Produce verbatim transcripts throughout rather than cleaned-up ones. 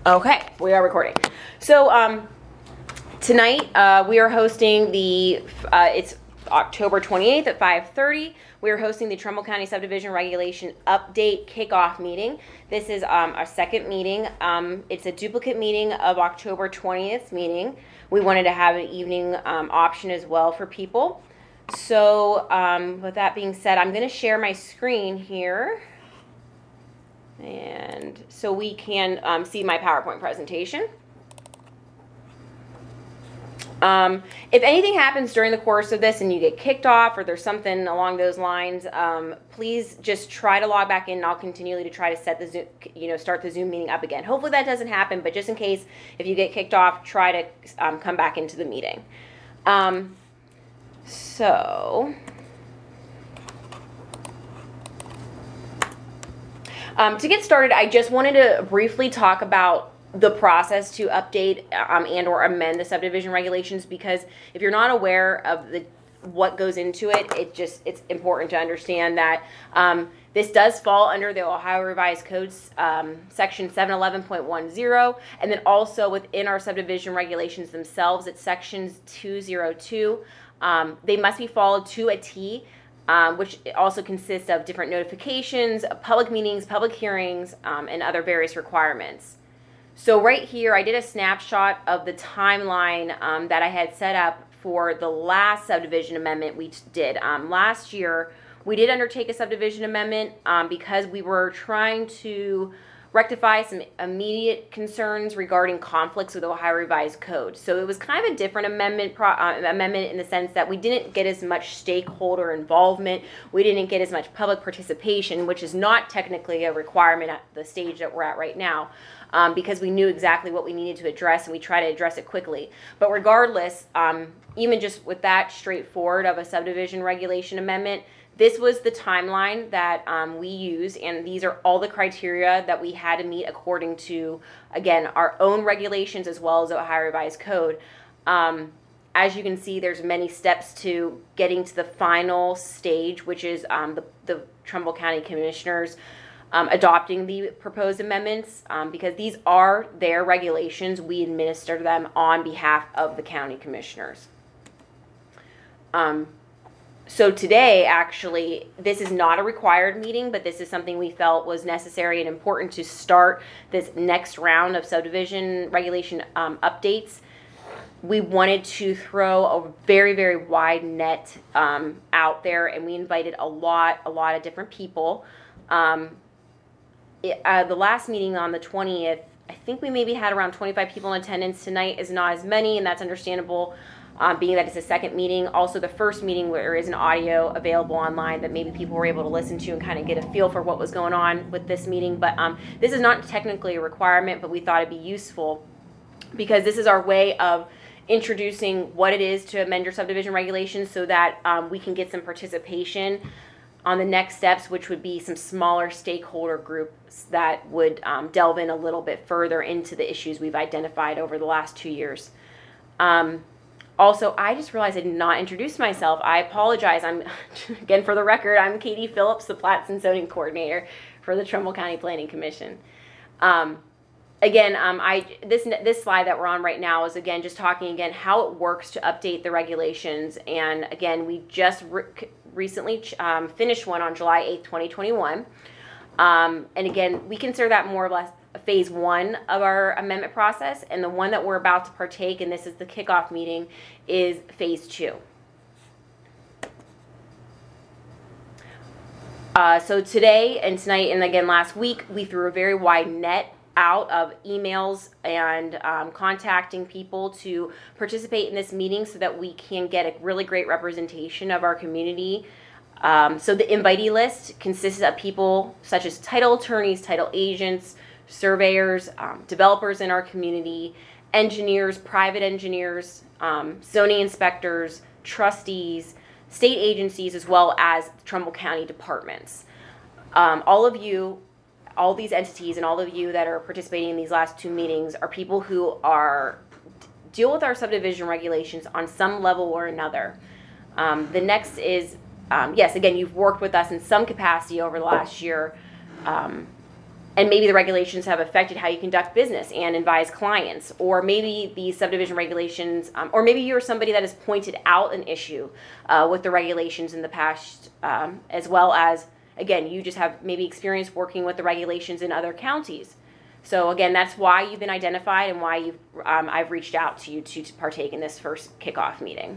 Okay, we are recording. So um, tonight uh, we are hosting the, uh, it's October twenty-eighth at five thirty. We are hosting the Trumbull County Subdivision Regulation Update Kickoff Meeting. This is um, our second meeting. Um, it's a duplicate meeting of October twentieth meeting. We wanted to have an evening um, option as well for people. So um, with that being said, I'm going to share my screen here. And so we can um, see my PowerPoint presentation. Um, if anything happens during the course of this and you get kicked off or there's something along those lines, um, please just try to log back in and I'll continually to try to set the Zoom, you know, start the Zoom meeting up again. Hopefully that doesn't happen, but just in case, if you get kicked off, try to um, come back into the meeting. Um, so... Um, to get started, I just wanted to briefly talk about the process to update um, and or amend the subdivision regulations, because if you're not aware of the what goes into it, it just it's important to understand that um, this does fall under the Ohio Revised Codes um, section seven eleven point ten, and then also within our subdivision regulations themselves, it's sections two oh two. Um, they must be followed to a T. Um, which also consists of different notifications, public meetings, public hearings, um, and other various requirements. So right here, I did a snapshot of the timeline um, that I had set up for the last subdivision amendment we did. Um, last year, we did undertake a subdivision amendment um, because we were trying to rectify some immediate concerns regarding conflicts with Ohio Revised Code. So it was kind of a different amendment pro, uh, amendment in the sense that we didn't get as much stakeholder involvement. We didn't get as much public participation, which is not technically a requirement at the stage that we're at right now, um, because we knew exactly what we needed to address and we try to address it quickly. But regardless, um, even just with that straightforward of a subdivision regulation amendment, this was the timeline that um, we used, and these are all the criteria that we had to meet according to, again, our own regulations as well as Ohio Revised Code. Um, as you can see, there's many steps to getting to the final stage, which is um, the, the Trumbull County Commissioners um, adopting the proposed amendments, um, because these are their regulations. We administer them on behalf of the county commissioners. Um, So today, actually, this is not a required meeting, but this is something we felt was necessary and important to start this next round of subdivision regulation um, updates. We wanted to throw a very, very wide net um, out there, and we invited a lot, a lot of different people. Um, it, uh, the last meeting on the twentieth, I think we maybe had around twenty-five people in attendance. Tonight is not as many, and that's understandable. Um, being that it's a second meeting. Also the first meeting where there is an audio available online that maybe people were able to listen to and kind of get a feel for what was going on with this meeting. But um, this is not technically a requirement, but we thought it'd be useful because this is our way of introducing what it is to amend your subdivision regulations so that um, we can get some participation on the next steps, which would be some smaller stakeholder groups that would um, delve in a little bit further into the issues we've identified over the last two years. Um, Also, I just realized I did not introduce myself. I apologize. I'm, again, for the record, I'm Katie Phillips, the Plats and Zoning Coordinator for the Trumbull County Planning Commission. Um, again, um, I this this slide that we're on right now is, again, just talking, again, how it works to update the regulations. And, again, we just re recently um, finished one on July eighth, twenty twenty-one. Um, and, again, we consider that more or less phase one of our amendment process, and the one that we're about to partake, and this is the kickoff meeting, is phase two. Uh, so today and tonight and again last week, we threw a very wide net out of emails and um, contacting people to participate in this meeting so that we can get a really great representation of our community. Um, so the invitee list consists of people such as title attorneys, title agents, surveyors, um, developers in our community, engineers, private engineers, um, zoning inspectors, trustees, state agencies, as well as Trumbull County departments. Um, all of you, all these entities and all of you that are participating in these last two meetings are people who are deal with our subdivision regulations on some level or another. Um, the next is, um, yes, again, you've worked with us in some capacity over the last year. Um, and maybe the regulations have affected how you conduct business and advise clients, or maybe the subdivision regulations, um, or maybe you're somebody that has pointed out an issue uh, with the regulations in the past, um, as well as, again, you just have maybe experience working with the regulations in other counties. So again, that's why you've been identified and why you've, um, I've reached out to you to, to partake in this first kickoff meeting.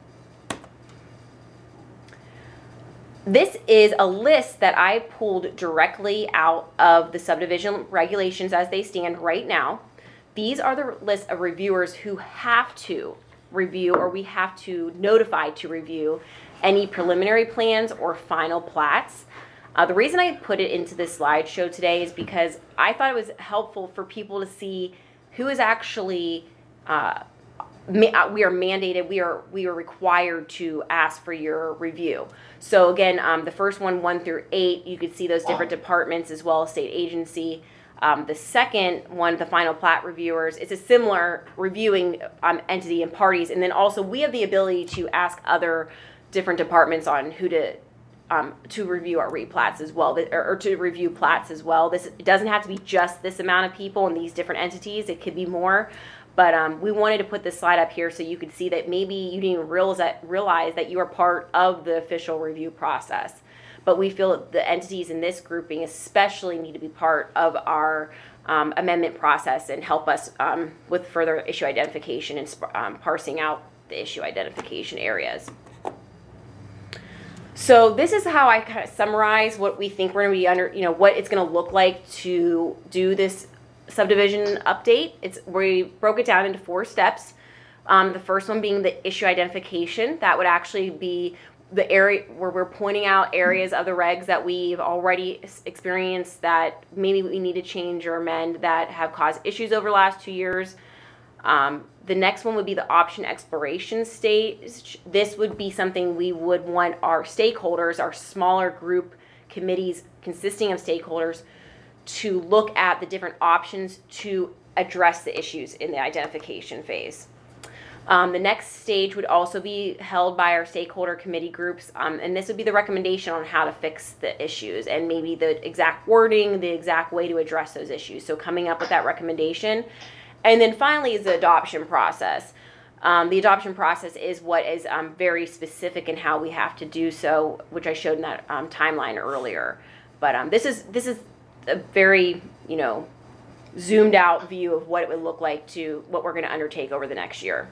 This is a list that I pulled directly out of the subdivision regulations as they stand right now. These are the list of reviewers who have to review, or we have to notify to review, any preliminary plans or final plats. Uh, the reason I put it into this slideshow today is because I thought it was helpful for people to see who is actually uh, ma- we are mandated, we are we are required to ask for your review. So again, um, the first one, one through eight, you could see those different departments as well as state agency. Um, the second one, the final plat reviewers, it's a similar reviewing um, entity and parties. And then also we have the ability to ask other different departments on who to um, to review our replats as well, or, or to review plats as well. This, it doesn't have to be just this amount of people and these different entities. It could be more. But um, we wanted to put this slide up here so you could see that maybe you didn't even realize that, realize that you are part of the official review process. But we feel that the entities in this grouping especially need to be part of our um, amendment process and help us um, with further issue identification and um, parsing out the issue identification areas. So this is how I kind of summarize what we think we're going to be under, you know, what it's going to look like to do this subdivision update. It's, we broke it down into four steps. Um, the first one being the issue identification. That would actually be the area where we're pointing out areas of the regs that we've already experienced that maybe we need to change or amend that have caused issues over the last two years. Um, the next one would be the option exploration stage. This would be something we would want our stakeholders, our smaller group committees consisting of stakeholders, to look at the different options to address the issues in the identification phase. Um, the next stage would also be held by our stakeholder committee groups, um, and this would be the recommendation on how to fix the issues and maybe the exact wording, the exact way to address those issues. So coming up with that recommendation. And then finally is the adoption process. Um, the adoption process is what is um, very specific in how we have to do so, which I showed in that um, timeline earlier. But um, this is this is a very, you know, zoomed out view of what it would look like to what we're going to undertake over the next year.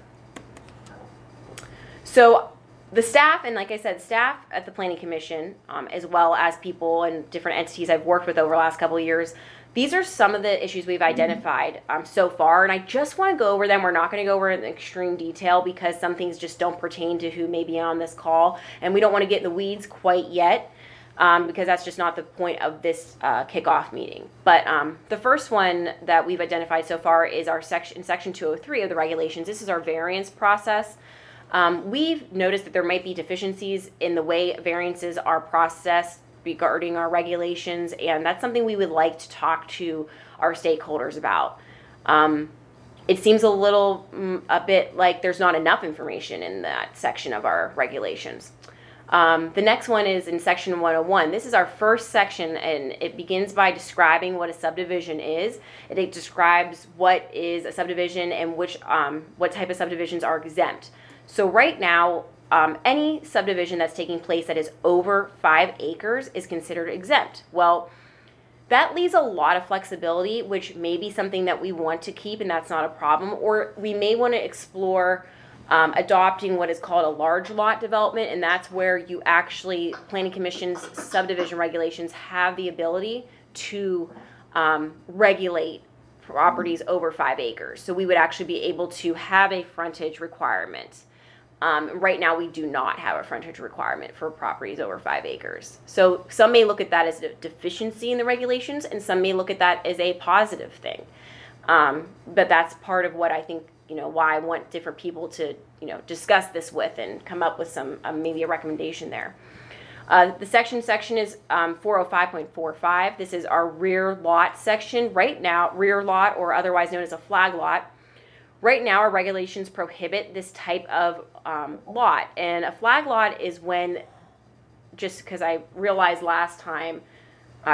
So the staff, and like I said, staff at the Planning Commission, um, as well as people and different entities I've worked with over the last couple of years, these are some of the issues we've identified um, so far, and I just want to go over them. We're not going to go over it in extreme detail because some things just don't pertain to who may be on this call, and we don't want to get in the weeds quite yet. Um, because that's just not the point of this uh, kickoff meeting. But um, the first one that we've identified so far is our section, section two oh three of the regulations. This is our variance process. Um, we've noticed that there might be deficiencies in the way variances are processed regarding our regulations, and that's something we would like to talk to our stakeholders about. Um, it seems a little, a bit like there's not enough information in that section of our regulations. Um, the next one is in section one oh one. This is our first section, and it begins by describing what a subdivision is. It, it describes what is a subdivision and which um, what type of subdivisions are exempt. So right now, um, any subdivision that's taking place that is over five acres is considered exempt. Well, that leaves a lot of flexibility, which may be something that we want to keep, and that's not a problem. Or we may want to explore Um, adopting what is called a large lot development, and that's where you actually, Planning Commission's subdivision regulations have the ability to um, regulate properties over five acres. So we would actually be able to have a frontage requirement. Um, right now we do not have a frontage requirement for properties over five acres. So some may look at that as a deficiency in the regulations, and some may look at that as a positive thing. Um, but that's part of what I think, you know, why I want different people to, you know, discuss this with and come up with some, uh, maybe a recommendation there. Uh, the section section is um, four oh five point four five. This is our rear lot section. Right now, rear lot, or otherwise known as a flag lot. Right now, our regulations prohibit this type of um, lot. And a flag lot is when, just because I realized last time, um,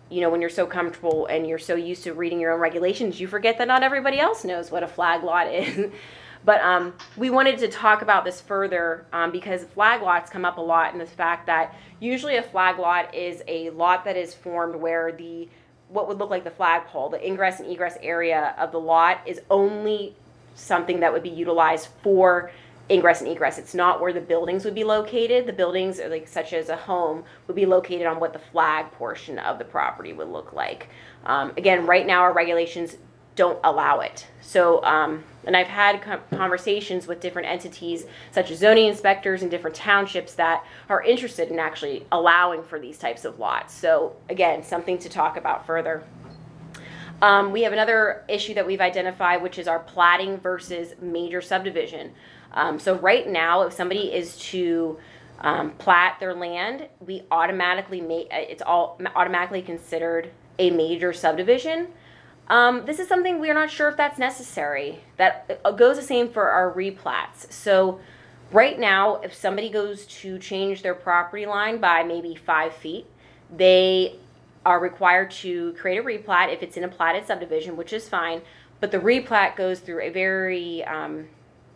you know, when you're so comfortable and you're so used to reading your own regulations, you forget that not everybody else knows what a flag lot is. But um, we wanted to talk about this further um, because flag lots come up a lot in the fact that usually a flag lot is a lot that is formed where the what would look like the flagpole, the ingress and egress area of the lot is only something that would be utilized for ingress and egress. It's not where the buildings would be located. The buildings, like such as a home, would be located on what the flag portion of the property would look like. Um, again, right now our regulations don't allow it. So, um, and I've had conversations with different entities, such as zoning inspectors in different townships that are interested in actually allowing for these types of lots. So, again, something to talk about further. Um, we have another issue that we've identified, which is our platting versus major subdivision. Um, so right now, if somebody is to um, plat their land, we automatically make it's all automatically considered a major subdivision. Um, this is something we're not sure if that's necessary. That goes the same for our replats. So right now, if somebody goes to change their property line by maybe five feet, they are required to create a replat if it's in a platted subdivision, which is fine. But the replat goes through a very, um,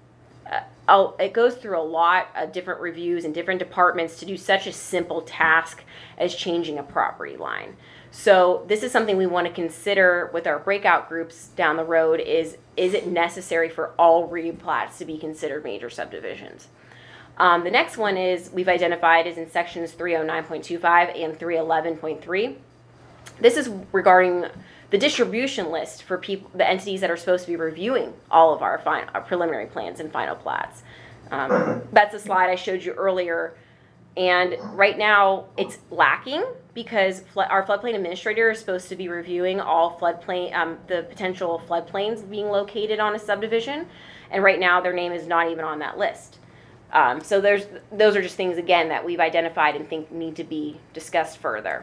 uh, it goes through a lot of different reviews and different departments to do such a simple task as changing a property line. So this is something we want to consider with our breakout groups down the road is, is it necessary for all replats to be considered major subdivisions? Um, the next one is we've identified is in sections three oh nine point two five and three eleven point three. This is regarding the distribution list for people, the entities that are supposed to be reviewing all of our, final, our preliminary plans and final plats. Um, that's a slide I showed you earlier. And right now it's lacking because flood, our floodplain administrator is supposed to be reviewing all floodplain, um, the potential floodplains being located on a subdivision. And right now their name is not even on that list. Um, so there's, those are just things, again, that we've identified and think need to be discussed further.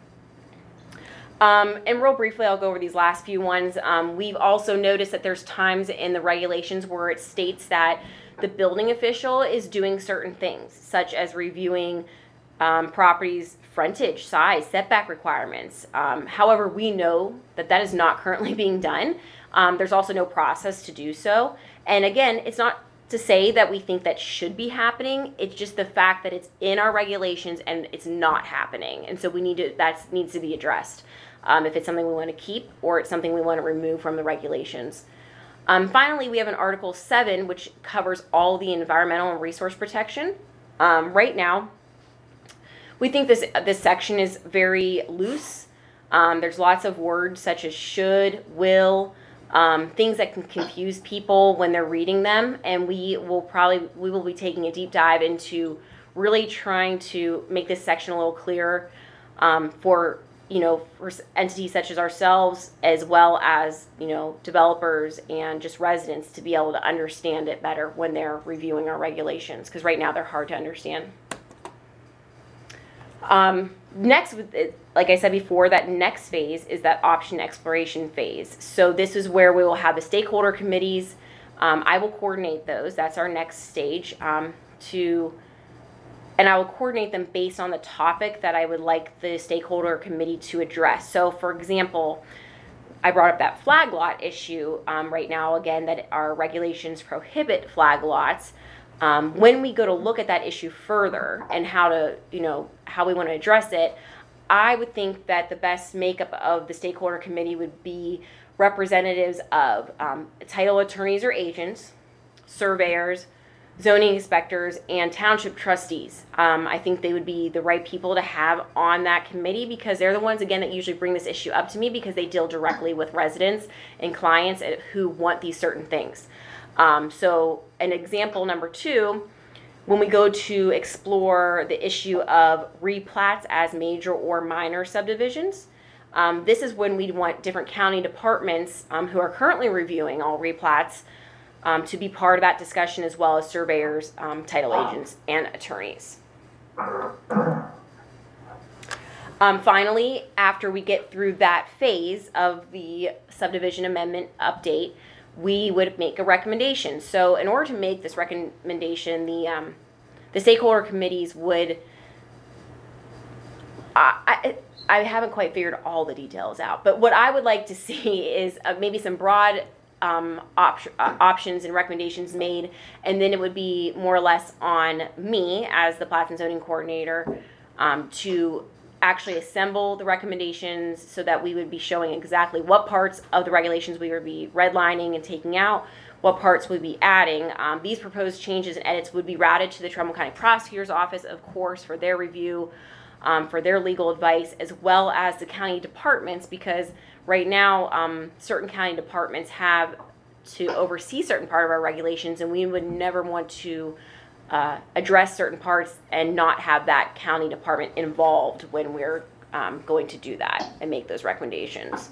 Um, and real briefly, I'll go over these last few ones. Um, we've also noticed that there's times in the regulations where it states that the building official is doing certain things, such as reviewing um, properties' frontage, size, setback requirements. Um, however, we know that that is not currently being done. Um, there's also no process to do so. And again, it's not to say that we think that should be happening. It's just the fact that it's in our regulations and it's not happening. And so we need to, that needs to be addressed. Um, if it's something we want to keep or it's something we want to remove from the regulations. Um, finally, we have an Article seven, which covers all the environmental and resource protection. Um, right now, we think this, this section is very loose. Um, there's lots of words such as should, will, um, things that can confuse people when they're reading them. And we will probably, we will be taking a deep dive into really trying to make this section a little clearer um, for you know, for entities such as ourselves, as well as, you know, developers and just residents to be able to understand it better when they're reviewing our regulations, because right now they're hard to understand. Um, next, like I said before, that next phase is that option exploration phase. So this is where we will have the stakeholder committees. Um, I will coordinate those. That's our next stage um, to and I will coordinate them based on the topic that I would like the stakeholder committee to address. So, for example, I brought up that flag lot issue um, right now, again, that our regulations prohibit flag lots. Um, when we go to look at that issue further and how to, you know, how we want to address it, I would think that the best makeup of the stakeholder committee would be representatives of um, title attorneys or agents, surveyors, zoning inspectors, and township trustees. Um, I think they would be the right people to have on that committee because they're the ones, again, that usually bring this issue up to me because they deal directly with residents and clients who want these certain things. Um, so an example number two, when we go to explore the issue of replats as major or minor subdivisions, um, this is when we want different county departments um, who are currently reviewing all replats Um, to be part of that discussion, as well as surveyors, um, title agents, and attorneys. Um, finally, after we get through that phase of the subdivision amendment update, we would make a recommendation. So in order to make this recommendation, the um, the stakeholder committees would, uh, I, I haven't quite figured all the details out. But what I would like to see is uh, maybe some broad um, op- uh, options and recommendations made, and then it would be more or less on me as the Plats and Zoning Coordinator um, to actually assemble the recommendations so that we would be showing exactly what parts of the regulations we would be redlining and taking out, what parts we'd be adding. Um, these proposed changes and edits would be routed to the Trumbull County Prosecutor's Office, of course, for their review, um, for their legal advice, as well as the county departments, because right now um, certain county departments have to oversee certain part of our regulations, and we would never want to uh, address certain parts and not have that county department involved when we're um, going to do that and make those recommendations.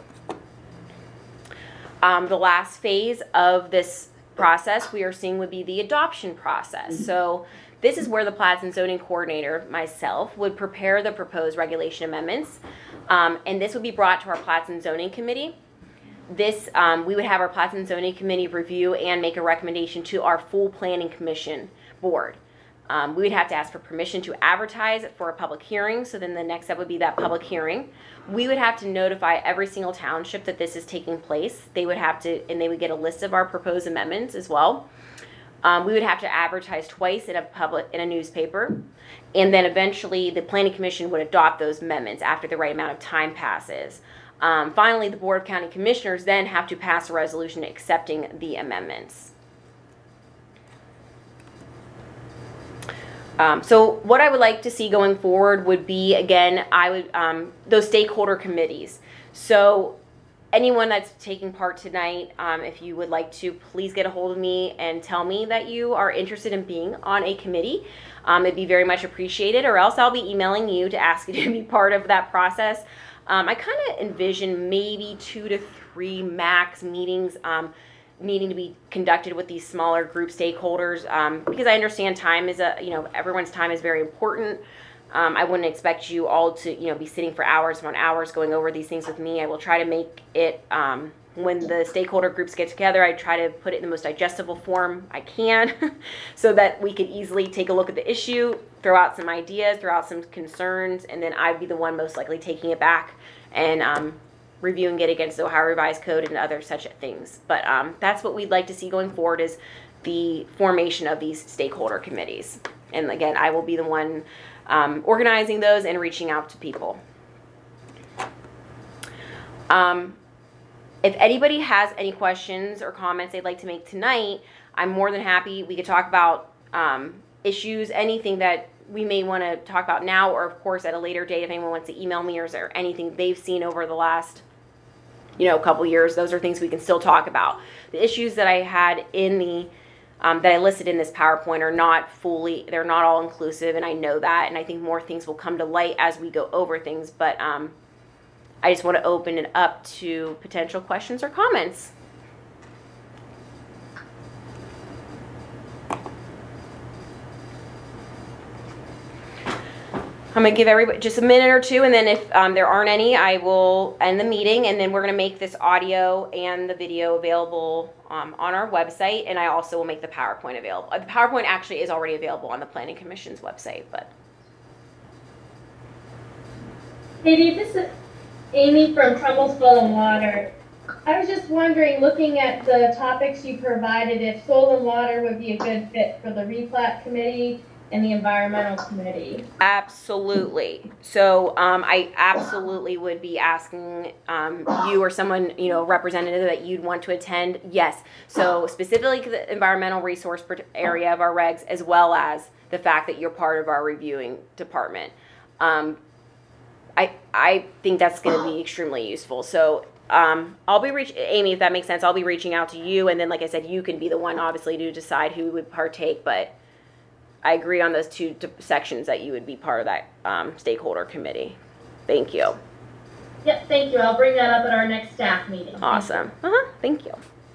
Um, the last phase of this process we are seeing would be the adoption process. Mm-hmm. So this is where the Plats and Zoning Coordinator, myself, would prepare the proposed regulation amendments, um, and this would be brought to our Plats and Zoning Committee. This, um, we would have our Plats and Zoning Committee review and make a recommendation to our full Planning Commission board. Um, we would have to ask for permission to advertise for a public hearing, so then the next step would be that public hearing. We would have to notify every single township that this is taking place. They would have to, and they would get a list of our proposed amendments as well. Um, we would have to advertise twice in a public, in a newspaper, and then eventually the Planning Commission would adopt those amendments after the right amount of time passes. Um, finally, the Board of County Commissioners then have to pass a resolution accepting the amendments. Um, so what I would like to see going forward would be, again, I would um, those stakeholder committees. So anyone that's taking part tonight, um, if you would like to, please get a hold of me and tell me that you are interested in being on a committee. Um, it'd be very much appreciated, or else I'll be emailing you to ask you to be part of that process. Um, I kind of envision maybe two to three max meetings um, needing to be conducted with these smaller group stakeholders, um, because I understand time is a, you know, everyone's time is very important. Um, I wouldn't expect you all to, you know, be sitting for hours upon hours going over these things with me. I will try to make it, um, when the stakeholder groups get together, I try to put it in the most digestible form I can so that we can easily take a look at the issue, throw out some ideas, throw out some concerns, and then I'd be the one most likely taking it back and um, reviewing it against the Ohio Revised Code and other such things. But um, that's what we'd like to see going forward, is the formation of these stakeholder committees. And again, I will be the one um, organizing those and reaching out to people. Um, if anybody has any questions or comments they'd like to make tonight, I'm more than happy. We could talk about um, issues, anything that we may want to talk about now, or of course at a later date if anyone wants to email me, or is there anything they've seen over the last, you know, couple years. Those are things we can still talk about. The issues that I had in the um, that I listed in this PowerPoint are not fully, they're not all inclusive, and I know that, and I think more things will come to light as we go over things, but um, I just want to open it up to potential questions or comments. I'm going to give everybody just a minute or two, and then if um, there aren't any, I will end the meeting, and then we're going to make this audio and the video available um, on our website, and I also will make the PowerPoint available. The PowerPoint actually is already available on the Planning Commission's website. But Katie, this is Amy from Trumbull Soil and Water. I was just wondering, looking at the topics you provided, if soil and water would be a good fit for the replat committee and the environmental committee. Absolutely. So um, I absolutely would be asking um, you or someone, you know, representative that you'd want to attend. Yes. So specifically the environmental resource area of our regs, as well as the fact that you're part of our reviewing department. Um, I I think that's going to be extremely useful. So um, I'll be reach Amy, if that makes sense. I'll be reaching out to you, and then, like I said, you can be the one, obviously, to decide who would partake. But I agree on those two t- sections that you would be part of that um, stakeholder committee. Thank you. Yep, thank you. I'll bring that up at our next staff meeting. Awesome. Uh-huh. Thank you.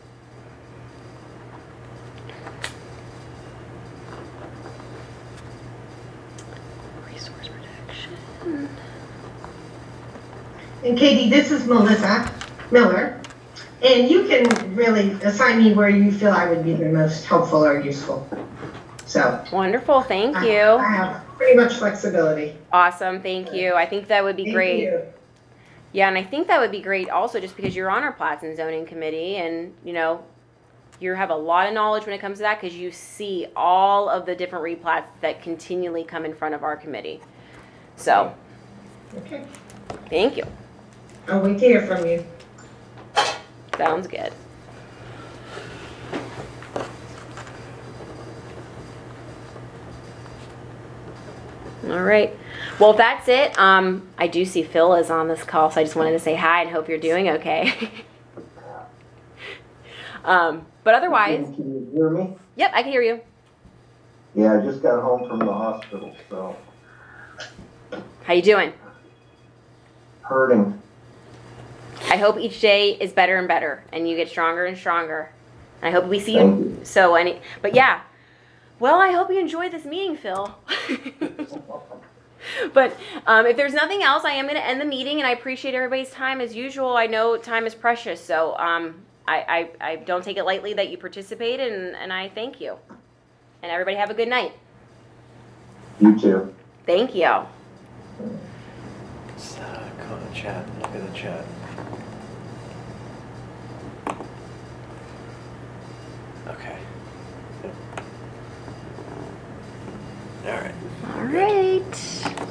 Resource protection. And Katie, this is Melissa Miller, and you can really assign me where you feel I would be the most helpful or useful. So wonderful. Thank I, you. I have pretty much flexibility. Awesome, thank you. I think that would be Thank great. you. Yeah, and I think that would be great also just because you're on our plats and zoning committee and, you know, you have a lot of knowledge when it comes to that because you see all of the different replats that continually come in front of our committee. So, Okay. thank you. I'll wait to hear from you. Sounds good. All right. Well, that's it. Um, I do see Phil is on this call, so I just wanted to say hi and hope you're doing okay. um, but otherwise, Can you hear me? yep, I can hear you. Yeah, I just got home from the hospital, so How you doing? hurting. I hope each day is better and better, and you get stronger and stronger. And I hope we see Thank you. So any, but yeah. Well, I hope you enjoyed this meeting, Phil. But um, if there's nothing else, I am going to end the meeting, and I appreciate everybody's time as usual. I know time is precious, so um, I, I, I don't take it lightly that you participated, and, and I thank you. And everybody have a good night. You too. Thank you. Let's uh, go in the chat. Look at the chat. Okay. Yep. All right. All right.